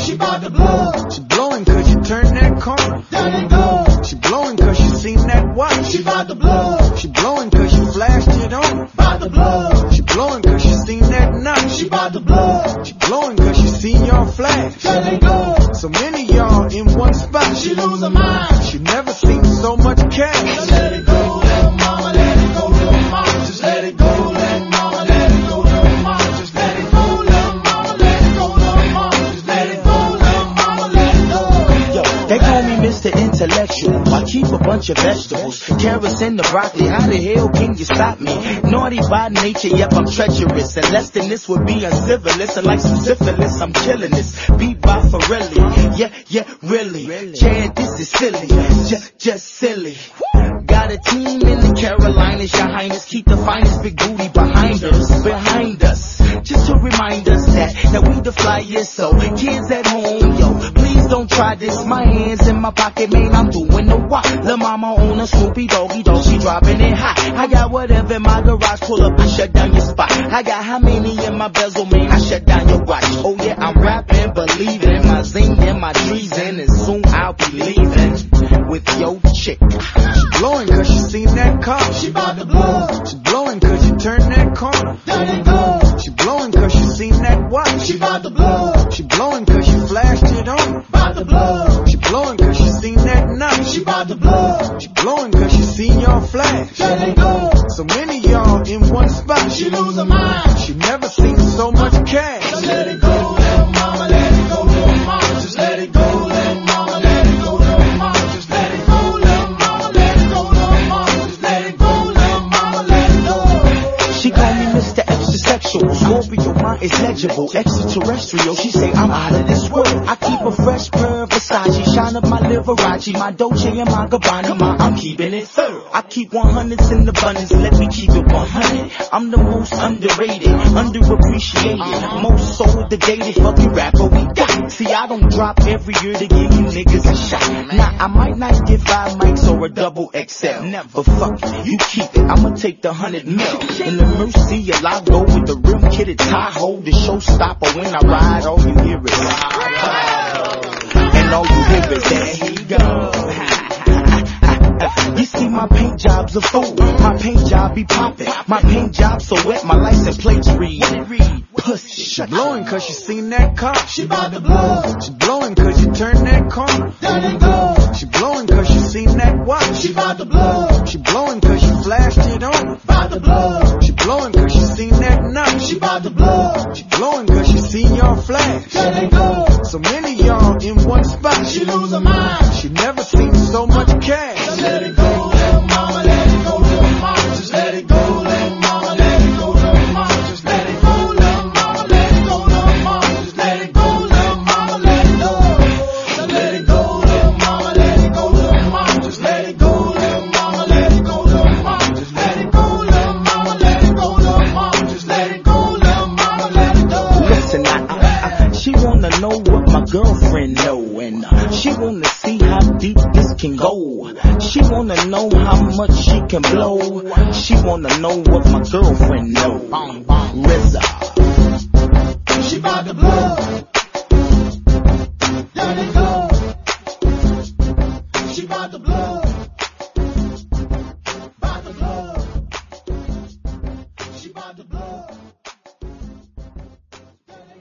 She bout to blow. She blowing cause you turned that corner. Down and go. She blowing cause you seen that watch. She bout to blow. She blowing cause you flashed it on. Bout to blow. She blowing cause you seen that knot. She bout to blow. She blowing cause you seen your flash. Down and go. So many y'all in one spot. She lose her mind. She never seen so much cash. So let it go, little mama, let it go, little mama. Just let it go, little mama, let it go, little mama. Just let it go, little mama, let it go, little mama. Just let it go, little mama, let it go. Yo, they call me Mr. Intellectual. I keep a bunch of vegetables, carrots and the broccoli. How the hell can you stop me? Naughty by nature, yep, I'm treacherous. And less than this would be uncivilous. And like some syphilis, I'm killing this. Beat by Farelli. Yeah, really. Chad, this is silly. Just silly. Got a team in the Carolinas, your highness. Keep the finest big booty behind us. Just to remind us that we the flyest. So kids at home, yo, please don't try this. My hands in my pocket, man, I'm doing the walk. Lil' mama on a Snoopy doggy dog, she dropping it hot. I got whatever in my garage, pull up and shut down your spot. I got how many in my bezel, man, I shut down your watch. Oh yeah, I'm rapping, believing my zing and my treason, and soon I'll be leaving with your chick. She blowing cause she seen that car. She bout to blow. She blowing cause you turned that corner. Down and go. She blowing cause you seen that watch. She bout to blow. She blowing cause you flashed it on. Bout to blow. She blowing cause you seen that knot. She bout to blow. She blowing cause you seen your flash. Down and go. So many y'all in one spot. She lose her mind. She never seen so much cash. Just let it go, little mama, let it go, little mama. Just let it go, little mama, let it go, little mama. Just let it go, little mama, let it go, little mama. Just let it go, little mama, let it go. She call me Mr. Extra Sexual. Scorpio, mine is legible. Extraterrestrial, she say I'm out of this world. I keep a fresh pair of Versace, shine up my Liberace, my Dolce and my Gabbana, I'm keeping it thorough. I keep 100s in abundance, let me keep it 100. I'm the most underrated, underappreciated, most soul debated fucking rapper we got. See, I don't drop every year to give you niggas a shot. Now, I might not get 5 mics or a double XL. Never, fuck it, you keep it, I'ma take the 100 mil. In the Mercy, I go with the rim kitted Tahoe, the showstopper. When I ride, all you hear is and all you hear is there he go. You see my paint job's a fool. My paint job be poppin'. My paint job so wet, my license plates read. Pussy. She blowing cause you seen that car. She bout to blow. She blowing cause you turned that corner. Down and go. She blowing cause you seen that watch. She bout to blow. She blowing cause you flashed it on. Bout to blow. She blowing cause you seen that knot. She bout to blow. She blowing cause you seen your flash. Down and go. So many y'all in one spot. She lose her mind. She never seen so much cash. Just let it go, little mama, let it go, little mama. Just let it go, little mama, let it go, little mama. Just let it go, little mama, let it go, little mama. Just let it go, little mama, let it go. Just let it go, little mama, let it go, little mama. Just let it go, little mama, let it go, little mama. Just let it go, little mama, let it go, little mama. Just let it go, little mama, let it go. Listen, she wanna know what my girlfriend know, and she wanna see how deep this can go. She wanna know how much she can blow. She wanna know what my girlfriend know. RZA. She bout to blow.